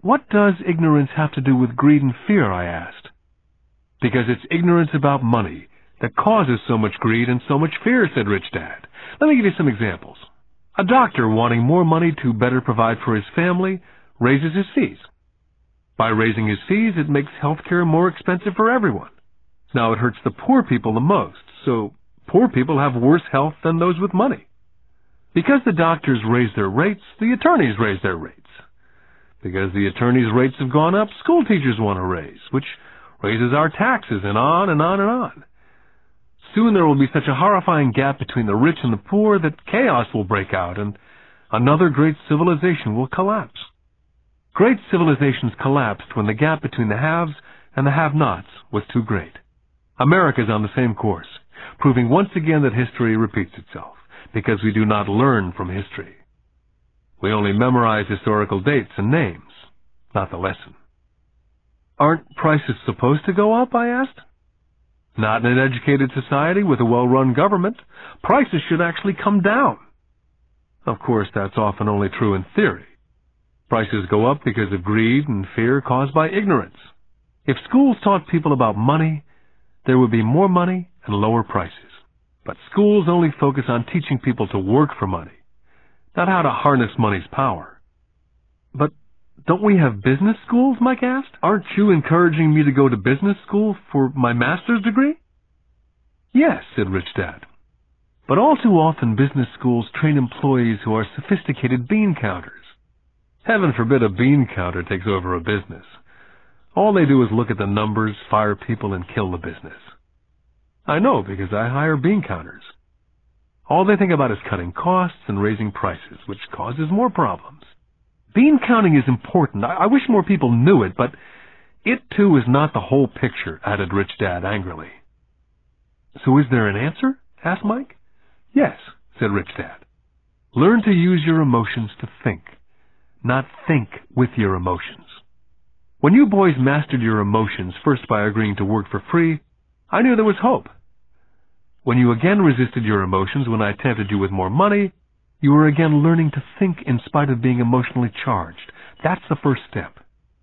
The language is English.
What does ignorance have to do with greed and fear, I asked. Because it's ignorance about money that causes so much greed and so much fear, said Rich Dad. Let me give you some examples. A doctor wanting more money to better provide for his family raises his fees. By raising his fees, it makes healthcare more expensive for everyone. Now it hurts the poor people the most, so poor people have worse health than those with money. Because the doctors raise their rates, the attorneys raise their rates. Because the attorneys' rates have gone up, school teachers want a raise, which raises our taxes, and on and on and on. Soon there will be such a horrifying gap between the rich and the poor that chaos will break out, and another great civilization will collapse. Great civilizations collapsed when the gap between the haves and the have-nots was too great. America is on the same course, proving once again that history repeats itself, because we do not learn from history. We only memorize historical dates and names, not the lesson. Aren't prices supposed to go up, I asked. Not in an educated society with a well-run government. Prices should actually come down. Of course, that's often only true in theory. Prices go up because of greed and fear caused by ignorance. If schools taught people about money, there would be more money and lower prices. But schools only focus on teaching people to work for money, not how to harness money's power. But don't we have business schools, Mike asked? Aren't you encouraging me to go to business school for my master's degree? Yes, said Rich Dad. But all too often business schools train employees who are sophisticated bean counters. Heaven forbid a bean counter takes over a business. All they do is look at the numbers, fire people, and kill the business. I know, because I hire bean counters. All they think about is cutting costs and raising prices, which causes more problems. Bean counting is important. I wish more people knew it, but it, too, is not the whole picture, added Rich Dad angrily. So is there an answer? Asked Mike. Yes, said Rich Dad. Learn to use your emotions to think, not think with your emotions. When you boys mastered your emotions, first by agreeing to work for free, I knew there was hope. When you again resisted your emotions when I tempted you with more money, you were again learning to think in spite of being emotionally charged. That's the first step.